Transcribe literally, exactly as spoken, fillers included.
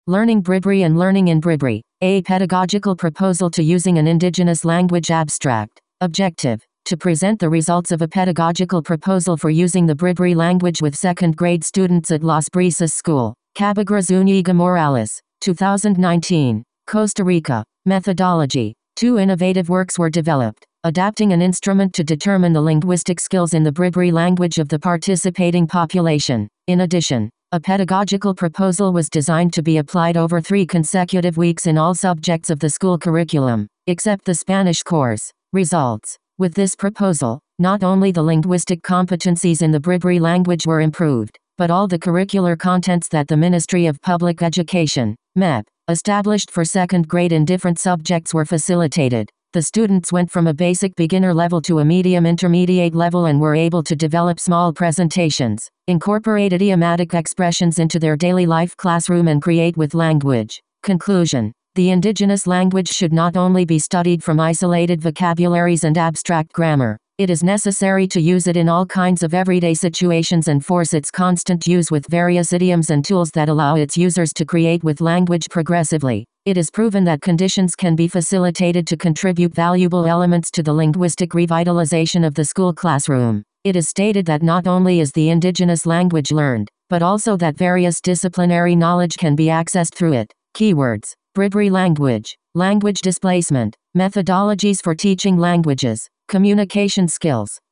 Learning Bribri and Learning in Bribri. A pedagogical proposal to using an indigenous language abstract. Objective: to present the results of a pedagogical proposal for using the Bribri language with second grade students at Las Brisas School. Cabagras Zúñiga Morales. two thousand nineteen. Costa Rica. Methodology. Two innovative works were developed. Adapting an instrument to determine the linguistic skills in the Bribri language of the participating population. In addition, a pedagogical proposal was designed to be applied over three consecutive weeks in all subjects of the school curriculum, except the Spanish course. Results. With this proposal, not only the linguistic competencies in the Bribri language were improved, but all the curricular contents that the Ministry of Public Education, M E P, established for second grade in different subjects were facilitated. The students went from a basic beginner level to a medium intermediate level and were able to develop small presentations, incorporate idiomatic expressions into their daily life classroom and create with language. Conclusion. The indigenous language should not only be studied from isolated vocabularies and abstract grammar. It is necessary to use it in all kinds of everyday situations and force its constant use with various idioms and tools that allow its users to create with language progressively. It is proven that conditions can be facilitated to contribute valuable elements to the linguistic revitalization of the school classroom. It is stated that not only is the indigenous language learned, but also that various disciplinary knowledge can be accessed through it. Keywords: Bribri language, language displacement, methodologies for teaching languages, communication skills.